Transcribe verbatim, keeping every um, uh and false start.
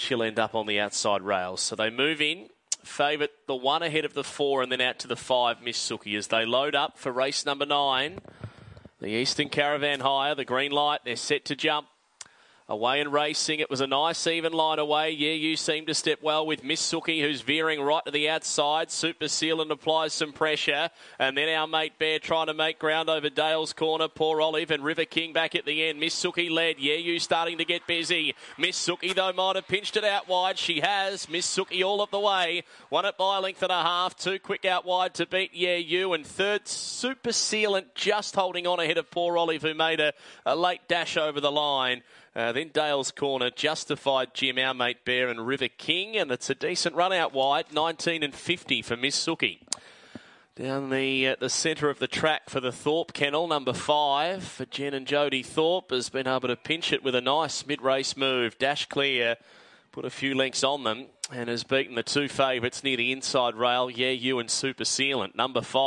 she'll end up on the outside rails. So they move in. Favourite the one ahead of the four and then out to the five, Miss Suki, as they load up for race number nine. The Eastern Caravan Hire, the green light, they're set to jump. Away and racing. It was a nice even line away. Yeah, you seem to step well with Miss Suki, who's veering right to the outside. Super Sealant applies some pressure. And then our mate Bear trying to make ground over Dale's Corner. Poor Olive and River King back at the end. Miss Suki led. Yeah, you starting to get busy. Miss Suki, though, might have pinched it out wide. She has. Miss Suki all of the way. Won it by a length and a half. Two quick out wide to beat Yeah, you. And third, Super Sealant just holding on ahead of Poor Olive, who made a, a late dash over the line. Uh, then Dale's Corner, Justified Jim, our mate Bear and River King. And it's a decent run out wide, nineteen and fifty for Miss Suki. Down the uh, the centre of the track for the Thorpe Kennel, number five for Jen and Jodie Thorpe, has been able to pinch it with a nice mid-race move. Dash clear, put a few lengths on them, and has beaten the two favourites near the inside rail, Yeah, you and Super Sealant. Number five.